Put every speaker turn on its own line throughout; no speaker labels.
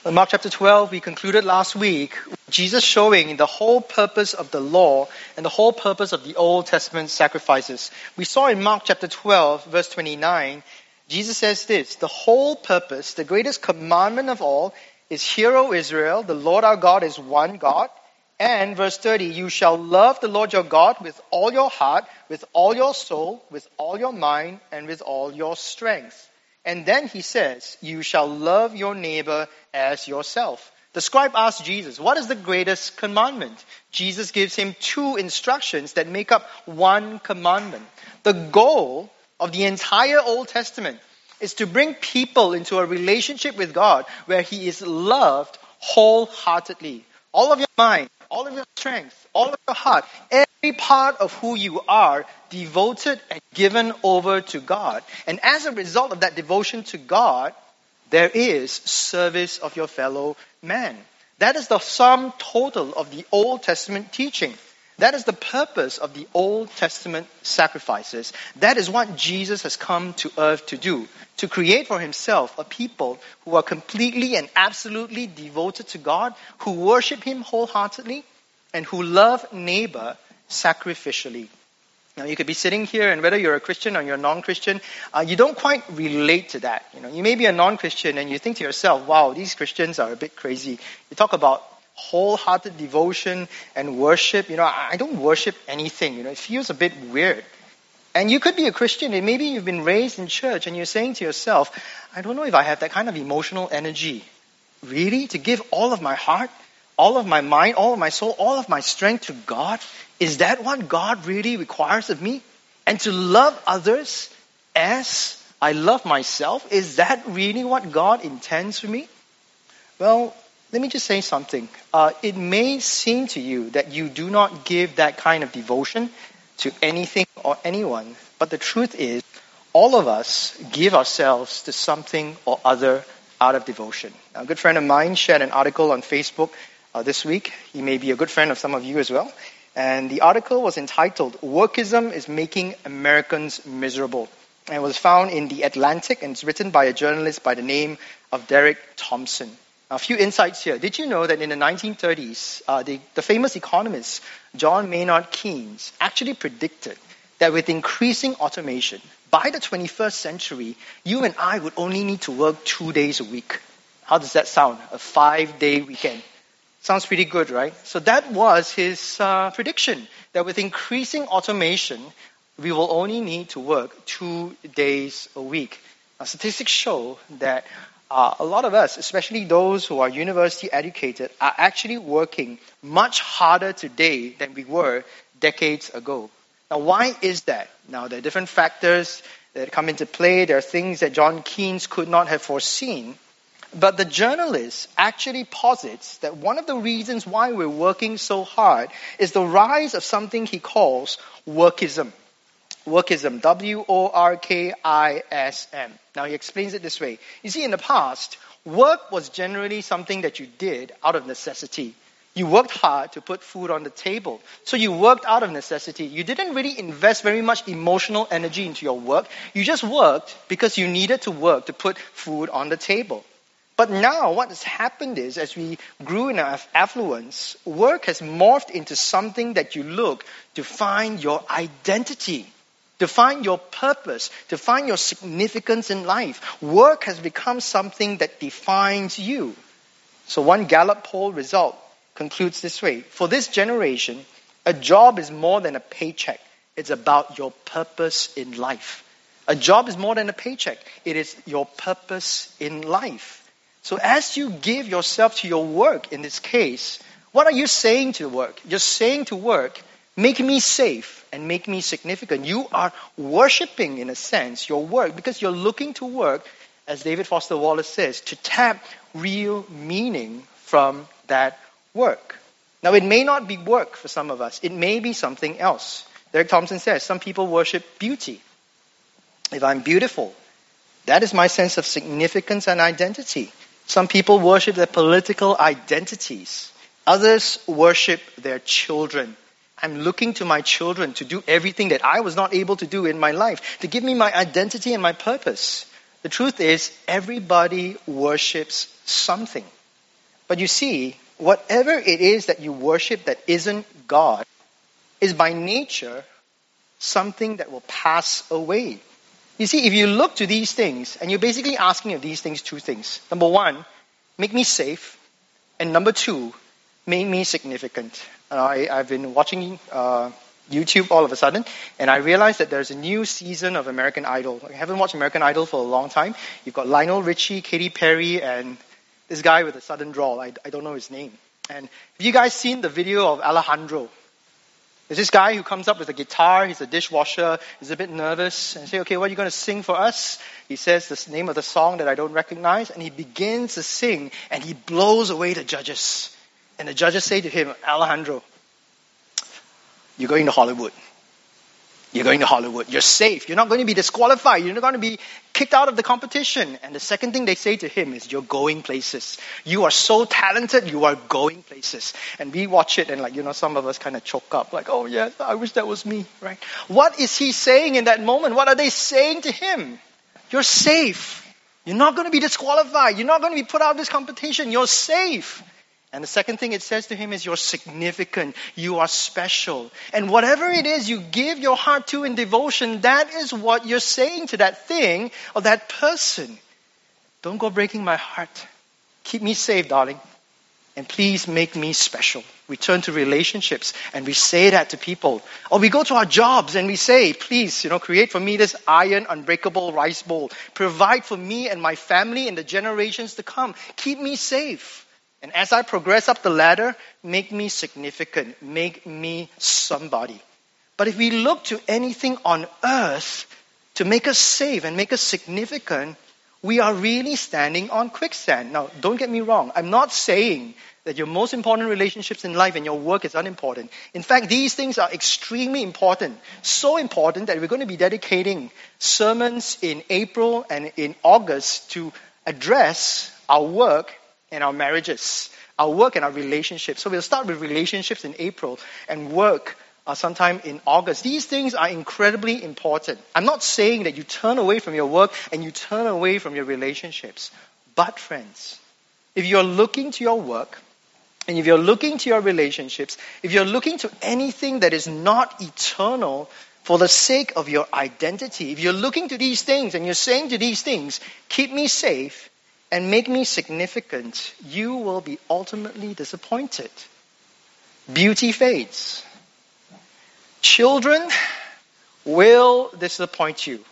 In Mark chapter 12, we concluded last week, Jesus showing the whole purpose of the law and the whole purpose of the Old Testament sacrifices. We saw in Mark chapter 12, verse 29, Jesus says this, the whole purpose, the greatest commandment of all, is Hear, O Israel, the Lord our God is one God. And verse 30, you shall love the Lord your God with all your heart, with all your soul, with all your mind, and with all your strength. And then he says, you shall love your neighbor as yourself. The scribe asked Jesus, what is the greatest commandment? Jesus gives him two instructions that make up one commandment. The goal of the entire Old Testament is to bring people into a relationship with God where he is loved wholeheartedly. All of your mind, all of your strength, all of your heart, every part of who you are devoted and given over to God. And as a result of that devotion to God, there is service of your fellow man. That is the sum total of the Old Testament teaching. That is the purpose of the Old Testament sacrifices. That is what Jesus has come to earth to do, to create for himself a people who are completely and absolutely devoted to God, who worship him wholeheartedly, and who love neighbor sacrificially. Now, you could be sitting here, and whether you're a Christian or you're a non-Christian, you don't quite relate to that. You may be a non-Christian, and you think to yourself, wow, these Christians are a bit crazy. You talk about wholehearted devotion and worship. I don't worship anything. It feels a bit weird. And you could be a Christian, and maybe you've been raised in church, and you're saying to yourself, I don't know if I have that kind of emotional energy. Really? To give all of my heart, all of my mind, all of my soul, all of my strength to God? Is that what God really requires of me? And to love others as I love myself? Is that really what God intends for me? Well, let me just say something. It may seem to you that you do not give that kind of devotion to anything or anyone, but the truth is, all of us give ourselves to something or other out of devotion. Now, a good friend of mine shared an article on Facebook this week. He may be a good friend of some of you as well. And the article was entitled, Workism is Making Americans Miserable. And it was found in The Atlantic, and it's written by a journalist by the name of Derek Thompson. Now, a few insights here. Did you know that in the 1930s, the famous economist John Maynard Keynes actually predicted that with increasing automation, by the 21st century, you and I would only need to work 2 days a week. How does that sound? A 5-day weekend. Sounds pretty good, right? So that was his prediction, that with increasing automation, we will only need to work 2 days a week. Now, statistics show that a lot of us, especially those who are university educated, are actually working much harder today than we were decades ago. Now, why is that? Now, there are different factors that come into play. There are things that John Keynes could not have foreseen. But the journalist actually posits that one of the reasons why we're working so hard is the rise of something he calls workism. Workism, W-O-R-K-I-S-M. Now, he explains it this way. You see, in the past, work was generally something that you did out of necessity. You worked hard to put food on the table. So you worked out of necessity. You didn't really invest very much emotional energy into your work. You just worked because you needed to work to put food on the table. But now what has happened is, as we grew in our affluence, work has morphed into something that you look to find your identity, to find your purpose, to find your significance in life. Work has become something that defines you. So one Gallup poll result concludes this way. For this generation, a job is more than a paycheck. It's about your purpose in life. A job is more than a paycheck. It is your purpose in life. So as you give yourself to your work in this case, what are you saying to work? You're saying to work, make me safe and make me significant. You are worshiping, in a sense, your work because you're looking to work, as David Foster Wallace says, to tap real meaning from that work. Now, it may not be work for some of us. It may be something else. Derek Thompson says, some people worship beauty. If I'm beautiful, that is my sense of significance and identity. Some people worship their political identities. Others worship their children. I'm looking to my children to do everything that I was not able to do in my life, to give me my identity and my purpose. The truth is, everybody worships something. But you see, whatever it is that you worship that isn't God is by nature something that will pass away. You see, if you look to these things, and you're basically asking of these things two things. Number one, make me safe. And number two, make me significant. I've been watching YouTube all of a sudden, and I realized that there's a new season of American Idol. I haven't watched American Idol for a long time. You've got Lionel Richie, Katy Perry, and this guy with a southern drawl. I don't know his name. And have you guys seen the video of Alejandro? There's this guy who comes up with a guitar, he's a dishwasher, he's a bit nervous, and say, okay, what are you going to sing for us? He says the name of the song that I don't recognize, and he begins to sing, and he blows away the judges. And the judges say to him, Alejandro, you're going to Hollywood. You're going to Hollywood. You're safe. You're not going to be disqualified. You're not going to be kicked out of the competition. And the second thing they say to him is, you're going places. You are so talented, you are going places. And we watch it and some of us kind of choke up. Like, oh yeah, I wish that was me, right? What is he saying in that moment? What are they saying to him? You're safe. You're not going to be disqualified. You're not going to be put out of this competition. You're safe. And the second thing it says to him is, you're significant, you are special. And whatever it is you give your heart to in devotion, that is what you're saying to that thing or that person. Don't go breaking my heart. Keep me safe, darling. And please make me special. We turn to relationships and we say that to people. Or we go to our jobs and we say, please, create for me this iron unbreakable rice bowl. Provide for me and my family and the generations to come. Keep me safe. And as I progress up the ladder, make me significant. Make me somebody. But if we look to anything on earth to make us safe and make us significant, we are really standing on quicksand. Now, don't get me wrong. I'm not saying that your most important relationships in life and your work is unimportant. In fact, these things are extremely important. So important that we're going to be dedicating sermons in April and in August to address our work and our marriages, our work and our relationships. So we'll start with relationships in April and work sometime in August. These things are incredibly important. I'm not saying that you turn away from your work and you turn away from your relationships. But friends, if you're looking to your work and if you're looking to your relationships, if you're looking to anything that is not eternal for the sake of your identity, if you're looking to these things and you're saying to these things, keep me safe, and make me significant, you will be ultimately disappointed. Beauty fades. Children will disappoint you.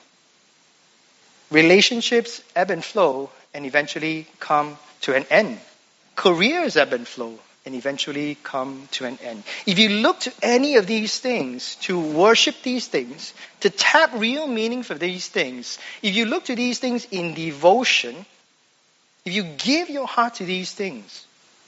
Relationships ebb and flow and eventually come to an end. Careers ebb and flow and eventually come to an end. If you look to any of these things, to worship these things, to tap real meaning for these things, if you look to these things in devotion, if you give your heart to these things,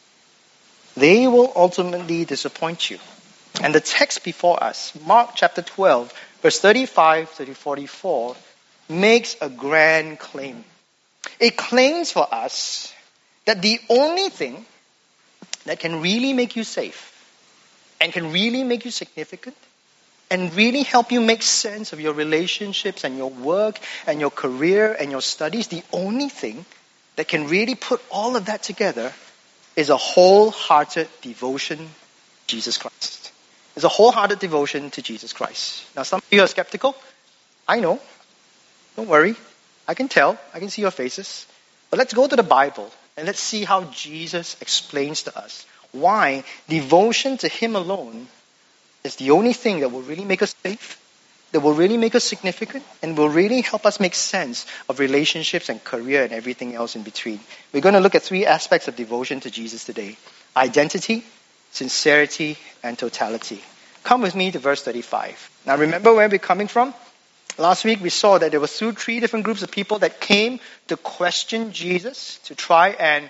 they will ultimately disappoint you. And the text before us, Mark chapter 12, verse 35 to 44, makes a grand claim. It claims for us that the only thing that can really make you safe and can really make you significant and really help you make sense of your relationships and your work and your career and your studies, the only thing that can really put all of that together is a wholehearted devotion to Jesus Christ. It's a wholehearted devotion to Jesus Christ. Now, some of you are skeptical. I know. Don't worry. I can tell. I can see your faces. But let's go to the Bible and let's see how Jesus explains to us why devotion to Him alone is the only thing that will really make us safe, that will really make us significant, and will really help us make sense of relationships and career and everything else in between. We're going to look at three aspects of devotion to Jesus today: identity, sincerity, and totality. Come with me to verse 35. Now remember where we're coming from? Last week we saw that there were three different groups of people that came to question Jesus, to try and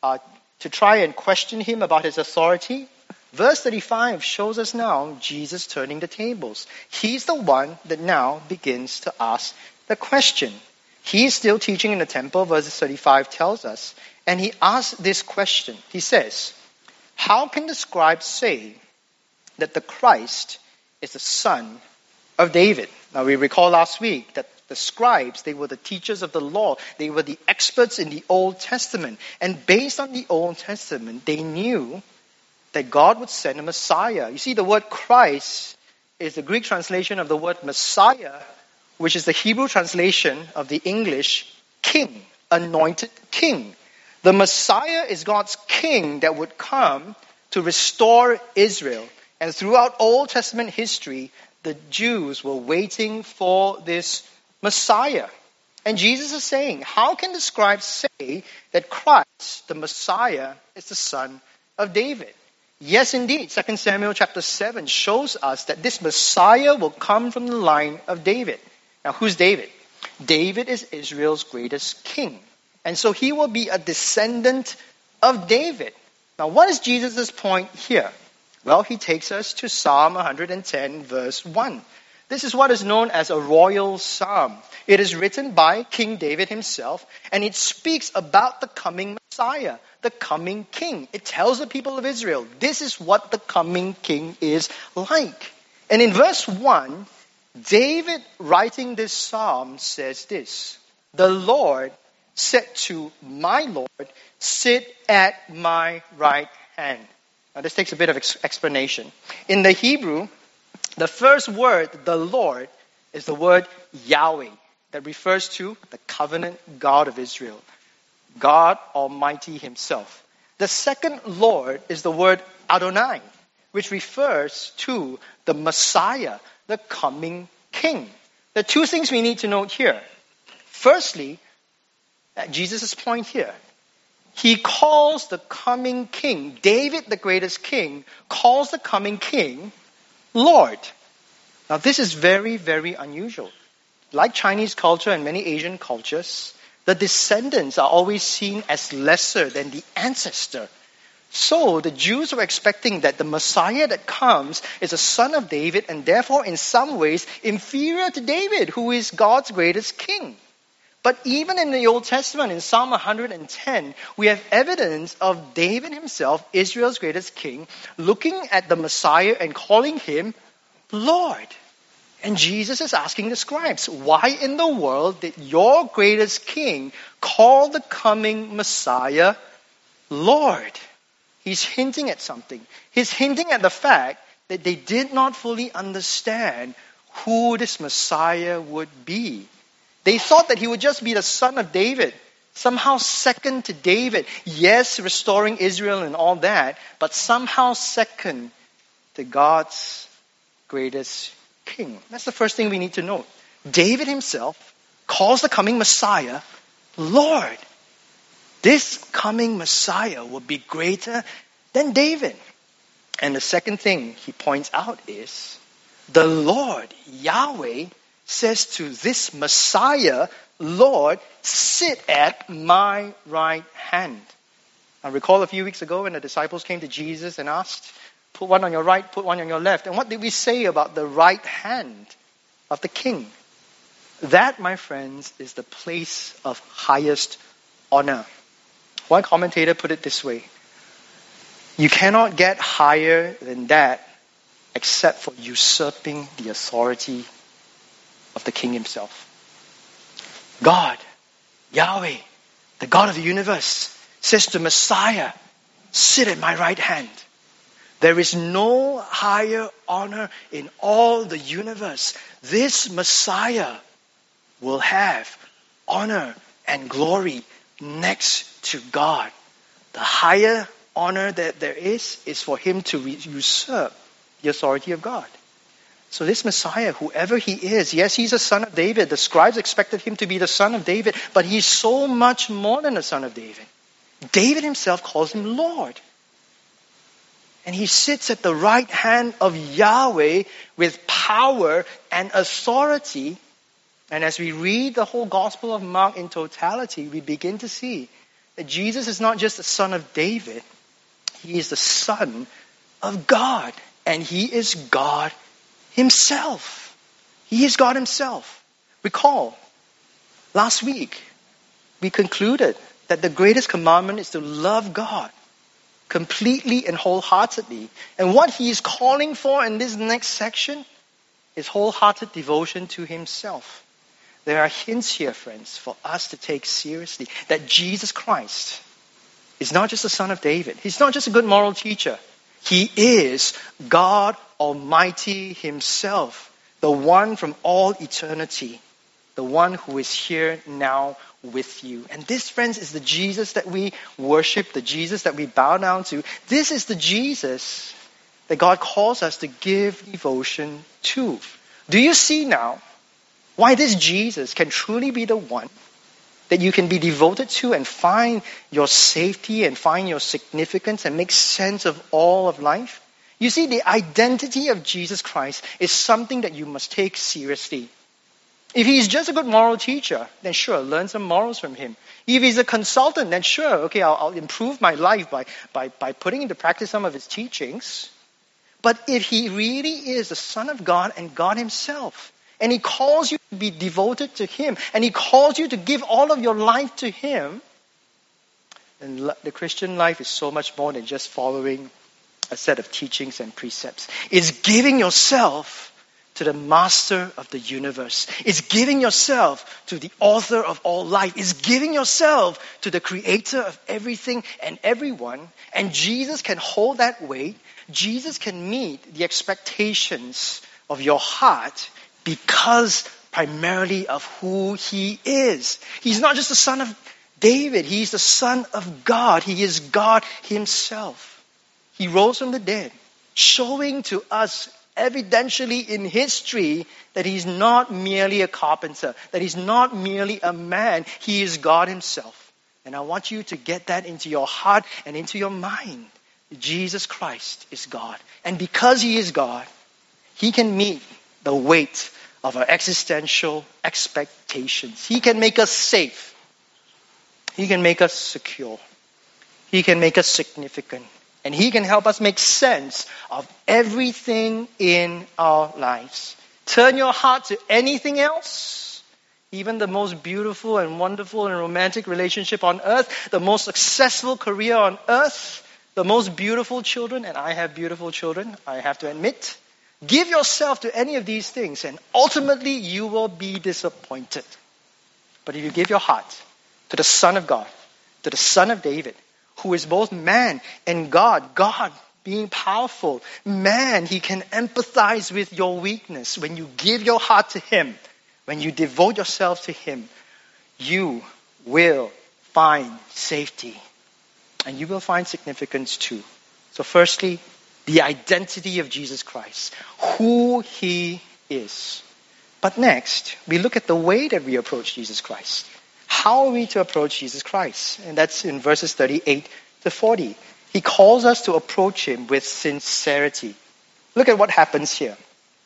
question Him about His authority. Verse 35 shows us now Jesus turning the tables. He's the one that now begins to ask the question. He's still teaching in the temple, verse 35 tells us, and he asks this question. He says, "How can the scribes say that the Christ is the son of David?" Now we recall last week that The scribes, they were the teachers of the law. They were the experts in the Old Testament. And based on the Old Testament, they knew that God would send a Messiah. You see, the word Christ is the Greek translation of the word Messiah, which is the Hebrew translation of the English king, anointed king. The Messiah is God's king that would come to restore Israel. And throughout Old Testament history, the Jews were waiting for this Messiah. And Jesus is saying, how can the scribes say that Christ, the Messiah, is the son of David? Yes, indeed. 2 Samuel chapter 7 shows us that this Messiah will come from the line of David. Now, who's David? David is Israel's greatest king. And so he will be a descendant of David. Now, what is Jesus' point here? Well, he takes us to Psalm 110, verse 1. This is what is known as a royal psalm. It is written by King David himself, and it speaks about the coming Messiah, the coming king. It tells the people of Israel, this is what the coming king is like. And in verse 1, David, writing this psalm, says this: the Lord said to my Lord, sit at my right hand. Now this takes a bit of explanation. In the Hebrew, the first word, the Lord, is the word Yahweh, that refers to the covenant God of Israel, God Almighty himself. The second Lord is the word Adonai, which refers to the Messiah, the coming king. There are two things we need to note here. Firstly, at Jesus' point here, he calls the coming king, David the greatest king, calls the coming king Lord. Now this is very, very unusual. Like Chinese culture and many Asian cultures, the descendants are always seen as lesser than the ancestor. So the Jews were expecting that the Messiah that comes is a son of David and therefore in some ways inferior to David, who is God's greatest king. But even in the Old Testament, in Psalm 110, we have evidence of David himself, Israel's greatest king, looking at the Messiah and calling him Lord. And Jesus is asking the scribes, why in the world did your greatest king call the coming Messiah Lord? He's hinting at something. He's hinting at the fact that they did not fully understand who this Messiah would be. They thought that he would just be the son of David, somehow second to David. Yes, restoring Israel and all that, but somehow second to God's greatest king. That's the first thing we need to note. David himself calls the coming Messiah Lord. This coming Messiah will be greater than David. And the second thing he points out is the Lord, Yahweh, says to this Messiah, Lord, sit at my right hand. I recall a few weeks ago when the disciples came to Jesus and asked, put one on your right, put one on your left. And what did we say about the right hand of the king? That, my friends, is the place of highest honor. One commentator put it this way: you cannot get higher than that except for usurping the authority of the king himself. God, Yahweh, the God of the universe, says to Messiah, sit at my right hand. There is no higher honor in all the universe. This Messiah will have honor and glory next to God. The higher honor that there is for him to usurp the authority of God. So this Messiah, whoever he is, yes, he's a son of David. The scribes expected him to be the son of David, but he's so much more than a son of David. David himself calls him Lord. And he sits at the right hand of Yahweh with power and authority. And as we read the whole Gospel of Mark in totality, we begin to see that Jesus is not just the son of David. He is the son of God. And he is God himself. He is God himself. Recall, last week, we concluded that the greatest commandment is to love God completely and wholeheartedly. And what he is calling for in this next section is wholehearted devotion to himself. There are hints here, friends, for us to take seriously that Jesus Christ is not just the son of David. He's not just a good moral teacher. He is God Almighty himself, the one from all eternity, the one who is here now with you. And this, friends, is the Jesus that we worship, the Jesus that we bow down to. This is the Jesus that God calls us to give devotion to. Do you see now why this Jesus can truly be the one that you can be devoted to and find your safety and find your significance and make sense of all of life? You see, the identity of Jesus Christ is something that you must take seriously. If he's just a good moral teacher, then sure, learn some morals from him. If he's a consultant, then sure, okay, I'll improve my life by putting into practice some of his teachings. But if he really is the Son of God and God himself, and he calls you to be devoted to him, and he calls you to give all of your life to him, then the Christian life is so much more than just following a set of teachings and precepts. It's giving yourself to the master of the universe. It's giving yourself to the author of all life. It's giving yourself to the creator of everything and everyone. And Jesus can hold that weight. Jesus can meet the expectations of your heart because primarily of who he is. He's not just the son of David. He's the Son of God. He is God himself. He rose from the dead, showing to us evidentially in history that he's not merely a carpenter, that he's not merely a man. He is God himself. And I want you to get that into your heart and into your mind. Jesus Christ is God. And because he is God, he can meet the weight of our existential expectations. He can make us safe. He can make us secure. He can make us significant. And he can help us make sense of everything in our lives. Turn your heart to anything else, even the most beautiful and wonderful and romantic relationship on earth, the most successful career on earth, the most beautiful children, and I have beautiful children, I have to admit. Give yourself to any of these things and ultimately you will be disappointed. But if you give your heart to the Son of God, to the Son of David, who is both man and God, God being powerful, man, he can empathize with your weakness. When you give your heart to him, when you devote yourself to him, you will find safety. And you will find significance too. So firstly, the identity of Jesus Christ, who he is. But next, we look at the way that we approach Jesus Christ. How are we to approach Jesus Christ? And that's in verses 38 to 40. He calls us to approach him with sincerity. Look at what happens here.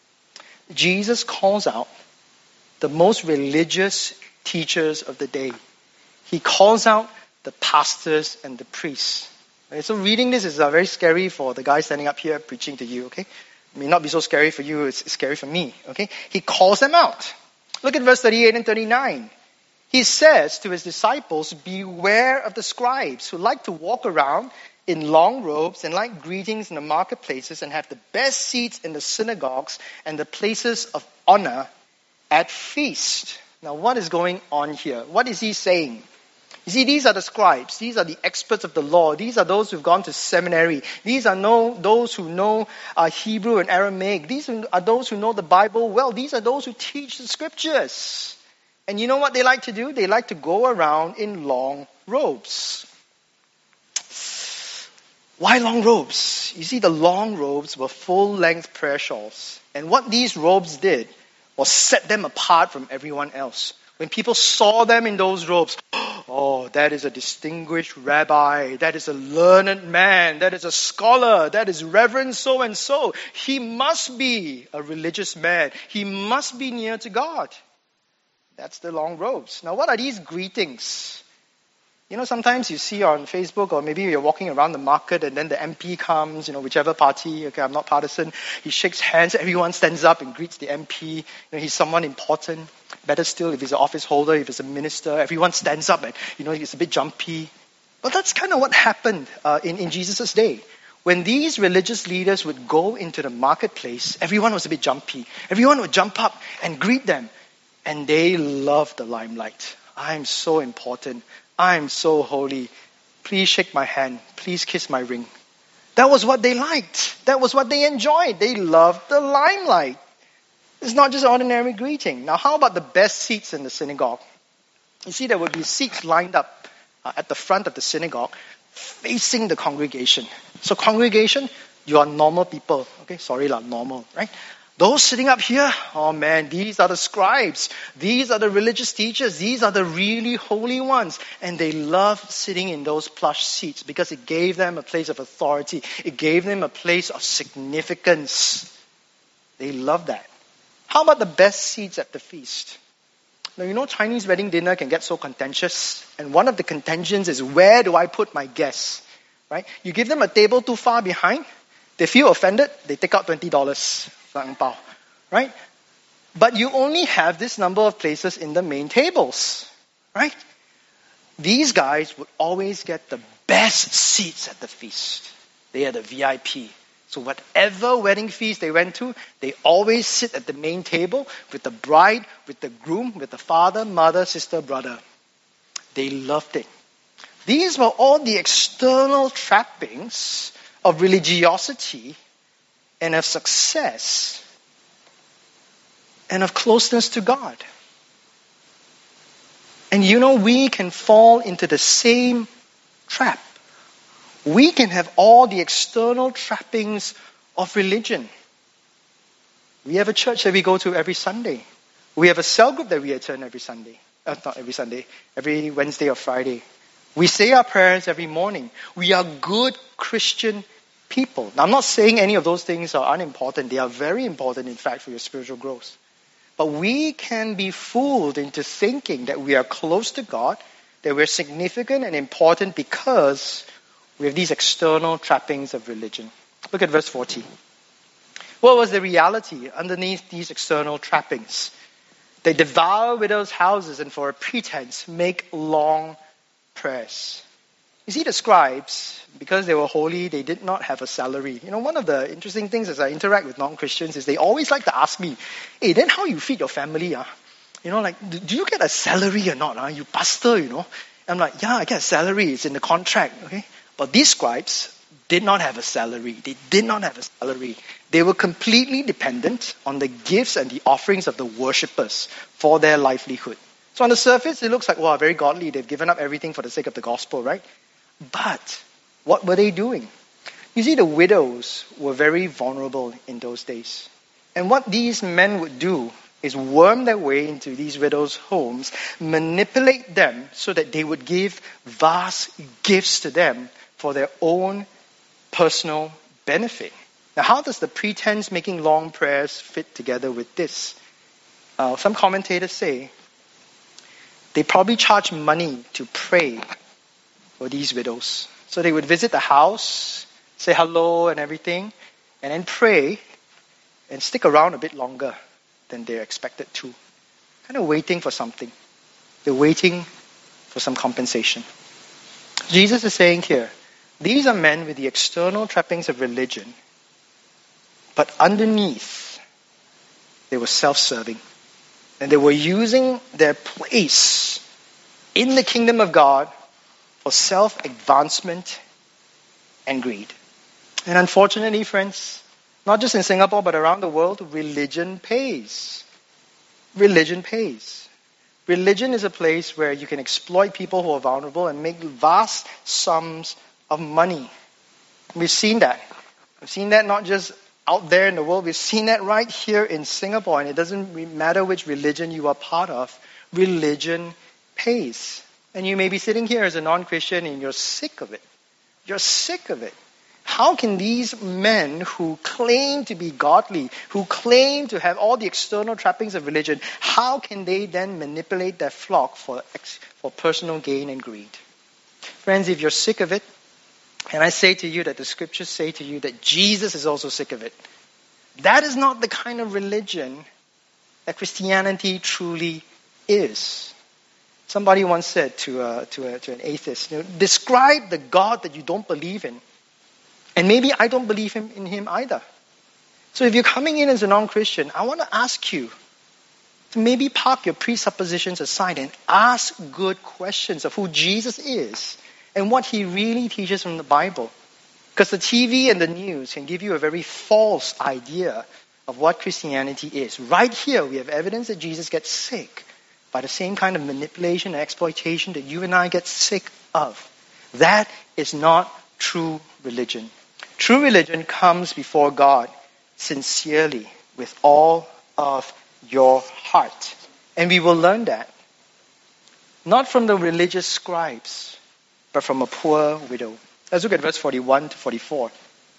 Jesus calls out the most religious teachers of the day. He calls out the pastors and the priests. Okay, so reading this is very scary for the guy standing up here preaching to you, okay? It may not be so scary for you, it's scary for me, okay? He calls them out. Look at verse 38 and 39. He says to his disciples, beware of the scribes who like to walk around in long robes and like greetings in the marketplaces and have the best seats in the synagogues and the places of honor at feast. Now what is going on here? What is he saying? You see, these are the scribes. These are the experts of the law. These are those who've gone to seminary. These are those who know Hebrew and Aramaic. These are those who know the Bible well. These are those who teach the scriptures. And you know what they like to do? They like to go around in long robes. Why long robes? You see, the long robes were full-length prayer shawls. And what these robes did was set them apart from everyone else. When people saw them in those robes, oh, that is a distinguished rabbi. That is a learned man. That is a scholar. That is Reverend so-and-so. He must be a religious man. He must be near to God. That's the long robes. Now, what are these greetings? You know, sometimes you see on Facebook or maybe you're walking around the market and then the MP comes, whichever party, okay, I'm not partisan. He shakes hands, everyone stands up and greets the MP. He's someone important. Better still, if he's an office holder, if he's a minister, everyone stands up and, he's a bit jumpy. But that's kind of what happened in Jesus' day. When these religious leaders would go into the marketplace, everyone was a bit jumpy. Everyone would jump up and greet them. And they love the limelight. I'm so important. I'm so holy. Please shake my hand. Please kiss my ring. That was what they liked. That was what they enjoyed. They loved the limelight. It's not just an ordinary greeting. Now, how about the best seats in the synagogue? You see, there would be seats lined up at the front of the synagogue facing the congregation. So congregation, you are normal people. Okay, sorry lah, normal, right? Those sitting up here, oh man, these are the scribes. These are the religious teachers. These are the really holy ones. And they loved sitting in those plush seats because it gave them a place of authority. It gave them a place of significance. They loved that. How about the best seats at the feast? Now, you know, Chinese wedding dinner can get so contentious. And one of the contentions is, where do I put my guests? Right? You give them a table too far behind, they feel offended, they take out $20. Right? But you only have this number of places in the main tables. Right? These guys would always get the best seats at the feast. They are the VIP. So whatever wedding feast they went to, they always sit at the main table with the bride, with the groom, with the father, mother, sister, brother. They loved it. These were all the external trappings of religiosity and of success and of closeness to God. And you know, we can fall into the same trap. We can have all the external trappings of religion. We have a church that we go to every Sunday. We have a cell group that we attend every Sunday. Not every Sunday, every Wednesday or Friday. We say our prayers every morning. We are good Christian people. Now, I'm not saying any of those things are unimportant. They are very important, in fact, for your spiritual growth. But we can be fooled into thinking that we are close to God, that we're significant and important because we have these external trappings of religion. Look at verse 40. What was the reality underneath these external trappings? They devour widows' houses and for a pretense make long prayers. You see, the scribes, because they were holy, they did not have a salary. You know, one of the interesting things as I interact with non-Christians is they always like to ask me, hey, then how you feed your family? You know, like, do you get a salary or not? You pastor, you know. I'm like, yeah, I get a salary. It's in the contract, okay? But these scribes did not have a salary. They did not have a salary. They were completely dependent on the gifts and the offerings of the worshippers for their livelihood. So on the surface, it looks like, wow, very godly. They've given up everything for the sake of the gospel, right? But what were they doing? You see, the widows were very vulnerable in those days. And what these men would do is worm their way into these widows' homes, manipulate them so that they would give vast gifts to them for their own personal benefit. Now, how does the pretense making long prayers fit together with this? Some commentators say they probably charge money to pray for these widows. So they would visit the house, say hello and everything, and then pray and stick around a bit longer than they're expected to. Kind of waiting for something. They're waiting for some compensation. Jesus is saying here, these are men with the external trappings of religion, but underneath, they were self-serving. And they were using their place in the kingdom of God for self-advancement and greed. And unfortunately, friends, not just in Singapore, but around the world, religion pays. Religion pays. Religion is a place where you can exploit people who are vulnerable and make vast sums of money. We've seen that. We've seen that not just out there in the world. We've seen that right here in Singapore. And it doesn't matter which religion you are part of. Religion pays. And you may be sitting here as a non-Christian and you're sick of it. You're sick of it. How can these men who claim to be godly, who claim to have all the external trappings of religion, how can they then manipulate their flock for personal gain and greed? Friends, if you're sick of it, and I say to you that the scriptures say to you that Jesus is also sick of it, that is not the kind of religion that Christianity truly is. Somebody once said to an atheist, describe the God that you don't believe in. And maybe I don't believe in him either. So if you're coming in as a non-Christian, I want to ask you, to maybe park your presuppositions aside and ask good questions of who Jesus is and what he really teaches from the Bible. Because the TV and the news can give you a very false idea of what Christianity is. Right here, we have evidence that Jesus gets sick by the same kind of manipulation and exploitation that you and I get sick of. That is not true religion. True religion comes before God sincerely with all of your heart. And we will learn that not from the religious scribes, but from a poor widow. Let's look at verse 41 to 44.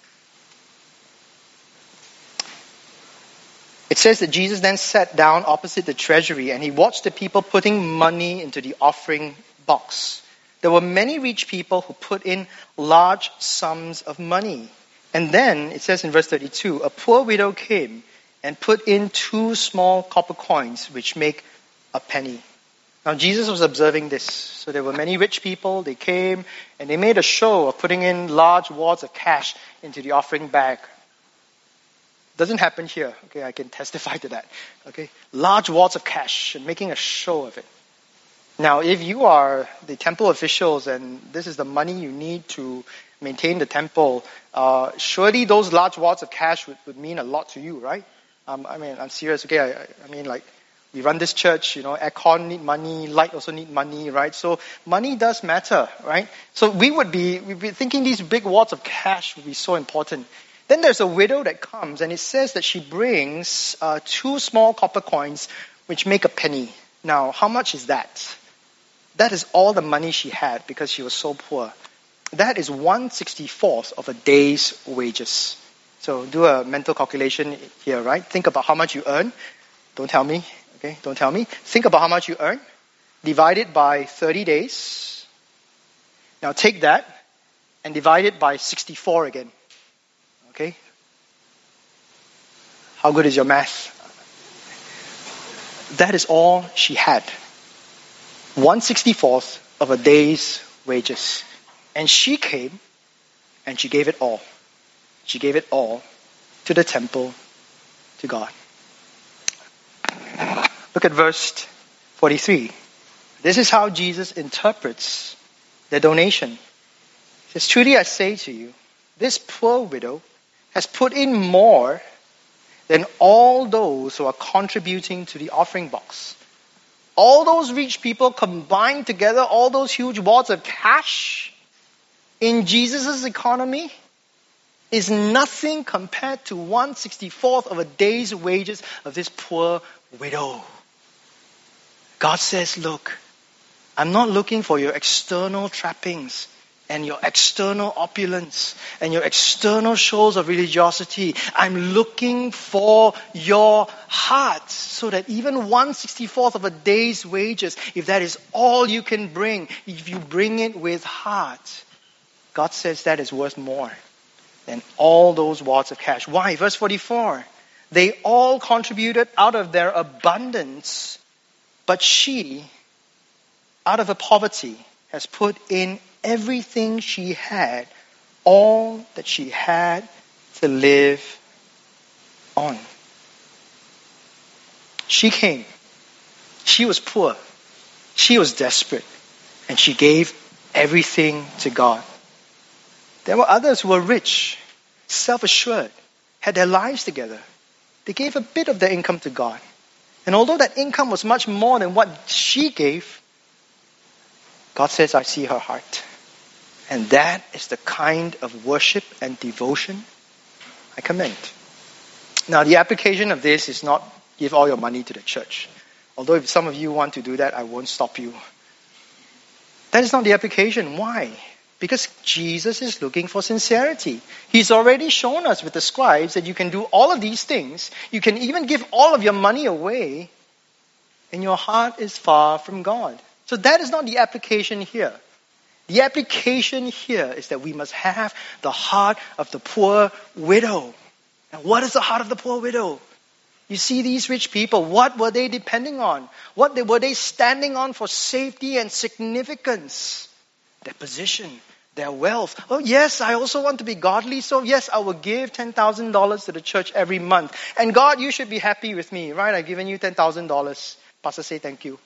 It says that Jesus then sat down opposite the treasury and he watched the people putting money into the offering box. There were many rich people who put in large sums of money. And then, it says in verse 32, a poor widow came and put in 2 small copper coins, which make a penny. Now, Jesus was observing this. So there were many rich people. They came and they made a show of putting in large wads of cash into the offering bag. Doesn't happen here. Okay, I can testify to that. Okay, large wads of cash and making a show of it. Now, if you are the temple officials and this is the money you need to maintain the temple, surely those large wads of cash would mean a lot to you, right? I'm serious. Okay, I mean, like, we run this church, aircon need money, light also need money, right? So money does matter, right? So we'd be thinking these big wads of cash would be so important. Then there's a widow that comes, and it says that she brings 2 small copper coins, which make a penny. Now, how much is that? That is all the money she had because she was so poor. That is 1/64th of a day's wages. So do a mental calculation here, right? Think about how much you earn. Don't tell me, okay? Don't tell me. Think about how much you earn. Divide it by 30 days. Now take that and divide it by 64 again. Okay? How good is your math? That is all she had. 1/64th of a day's wages. And she came and she gave it all. She gave it all to the temple, to God. Look at verse 43. This is how Jesus interprets the donation. He says, truly I say to you, this poor widow has put in more than all those who are contributing to the offering box. All those rich people combined together, all those huge wads of cash in Jesus' economy is nothing compared to 1/64th of a day's wages of this poor widow. God says, look, I'm not looking for your external trappings and your external opulence and your external shows of religiosity. I'm looking for your heart, so that even 1/64th of a day's wages, if that is all you can bring, if you bring it with heart, God says that is worth more than all those wads of cash. Why? Verse 44. They all contributed out of their abundance, but she, out of her poverty, has put in everything she had, all that she had to live on. She came. She was poor. She was desperate. And she gave everything to God. There were others who were rich, self-assured, had their lives together. They gave a bit of their income to God. And although that income was much more than what she gave, God says, I see her heart. And that is the kind of worship and devotion I commend. Now, the application of this is not give all your money to the church. Although if some of you want to do that, I won't stop you. That is not the application. Why? Because Jesus is looking for sincerity. He's already shown us with the scribes that you can do all of these things. You can even give all of your money away, and your heart is far from God. So that is not the application here. The application here is that we must have the heart of the poor widow. Now, what is the heart of the poor widow? You see these rich people, what were they depending on? What were they standing on for safety and significance? Their position, their wealth. Oh yes, I also want to be godly, so yes, I will give $10,000 to the church every month. And God, you should be happy with me, right? I've given you $10,000. Pastor, say thank you.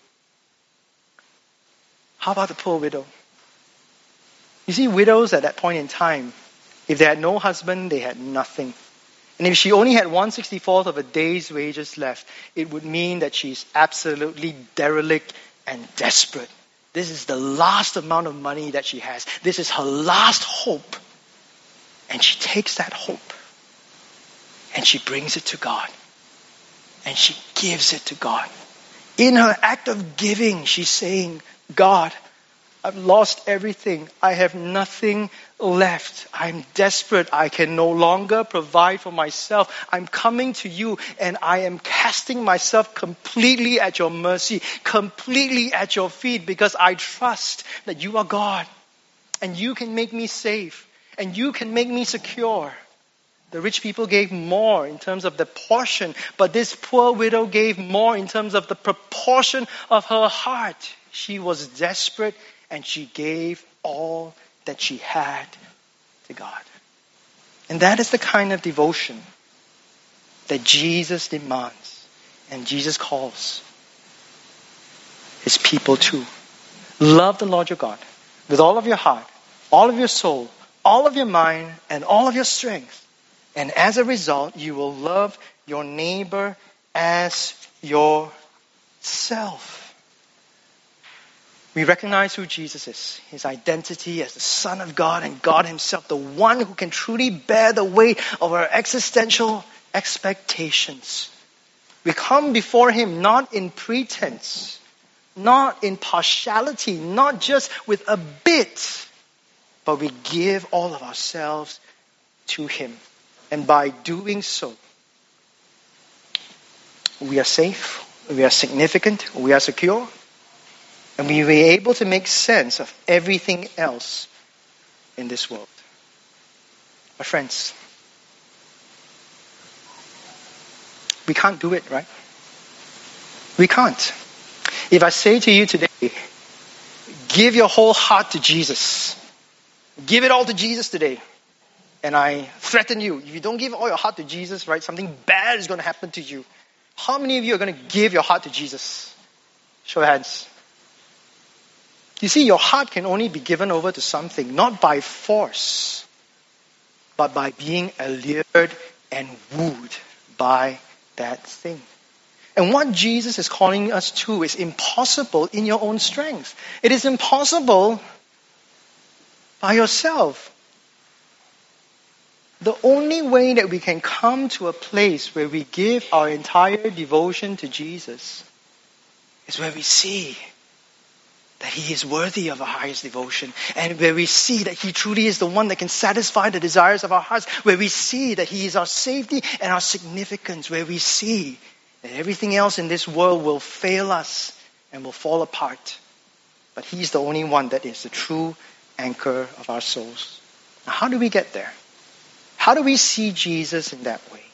How about the poor widow? You see, widows at that point in time, if they had no husband, they had nothing. And if she only had 1/64th of a day's wages left, it would mean that she's absolutely derelict and desperate. This is the last amount of money that she has. This is her last hope. And she takes that hope and she brings it to God. And she gives it to God. In her act of giving, she's saying, God, I've lost everything. I have nothing left. I'm desperate. I can no longer provide for myself. I'm coming to you and I am casting myself completely at your mercy, completely at your feet, because I trust that you are God and you can make me safe and you can make me secure. The rich people gave more in terms of the portion, but this poor widow gave more in terms of the proportion of her heart. She was desperate and she gave all that she had to God. And that is the kind of devotion that Jesus demands and Jesus calls his people to. Love the Lord your God with all of your heart, all of your soul, all of your mind, and all of your strength. And as a result, you will love your neighbor as yourself. We recognize who Jesus is, his identity as the Son of God and God himself, the one who can truly bear the weight of our existential expectations. We come before him not in pretense, not in partiality, not just with a bit, but we give all of ourselves to him. And by doing so, we are safe, we are significant, we are secure, and we will be able to make sense of everything else in this world. My friends, we can't do it, right? We can't. If I say to you today, give your whole heart to Jesus, give it all to Jesus today, and I threaten you, if you don't give all your heart to Jesus, right, something bad is going to happen to you. How many of you are going to give your heart to Jesus? Show your hands. You see, your heart can only be given over to something, not by force, but by being allured and wooed by that thing. And what Jesus is calling us to is impossible in your own strength. It is impossible by yourself. The only way that we can come to a place where we give our entire devotion to Jesus is where we see that he is worthy of our highest devotion, and where we see that he truly is the one that can satisfy the desires of our hearts, where we see that he is our safety and our significance, where we see that everything else in this world will fail us and will fall apart. But he's the only one that is the true anchor of our souls. Now, how do we get there? How do we see Jesus in that way?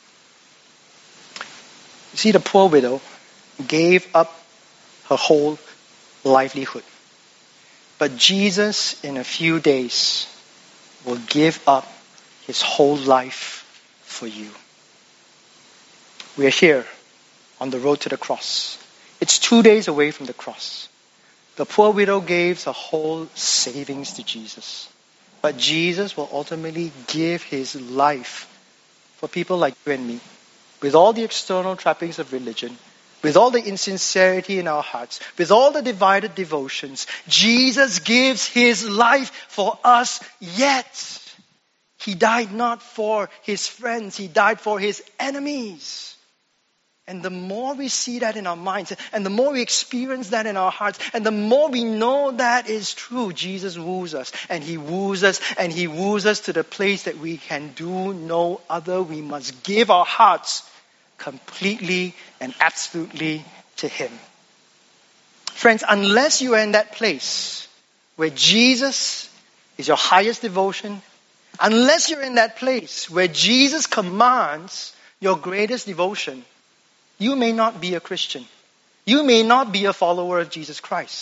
You see, the poor widow gave up her whole livelihood. But Jesus, in a few days, will give up his whole life for you. We are here on the road to the cross. It's 2 days away from the cross. The poor widow gave her whole savings to Jesus. But Jesus will ultimately give his life for people like you and me, with all the external trappings of religion, with all the insincerity in our hearts, with all the divided devotions. Jesus gives his life for us yet. He died not for his friends, he died for his enemies. And the more we see that in our minds, and the more we experience that in our hearts, and the more we know that is true, Jesus woos us, and he woos us, and he woos us to the place that we can do no other. We must give our hearts completely and absolutely to him. Friends, unless you are in that place where Jesus is your highest devotion, unless you're in that place where Jesus commands your greatest devotion, you may not be a Christian. You may not be a follower of Jesus Christ.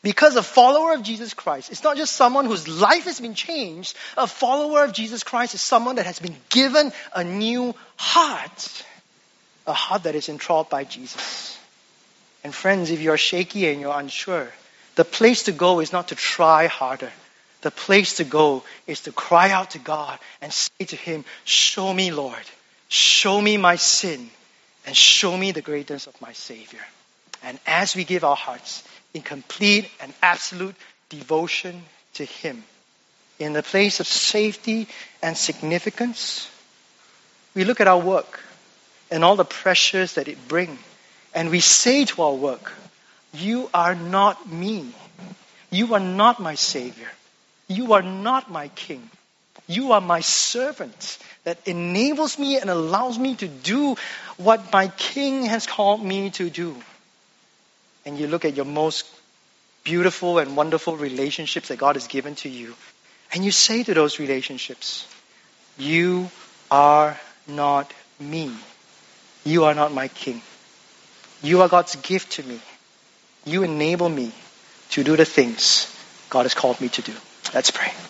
Because a follower of Jesus Christ is not just someone whose life has been changed. A follower of Jesus Christ is someone that has been given a new heart. A heart that is enthralled by Jesus. And friends, if you're shaky and you're unsure, the place to go is not to try harder. The place to go is to cry out to God and say to Him, show me, Lord. Show me my sin. And show me the greatness of my Savior. And as we give our hearts in complete and absolute devotion to Him, in the place of safety and significance, we look at our work and all the pressures that it brings. And we say to our work, you are not me. You are not my Savior. You are not my King. You are my servant that enables me and allows me to do what my King has called me to do. And you look at your most beautiful and wonderful relationships that God has given to you, and you say to those relationships, you are not me. You are not my King. You are God's gift to me. You enable me to do the things God has called me to do. Let's pray.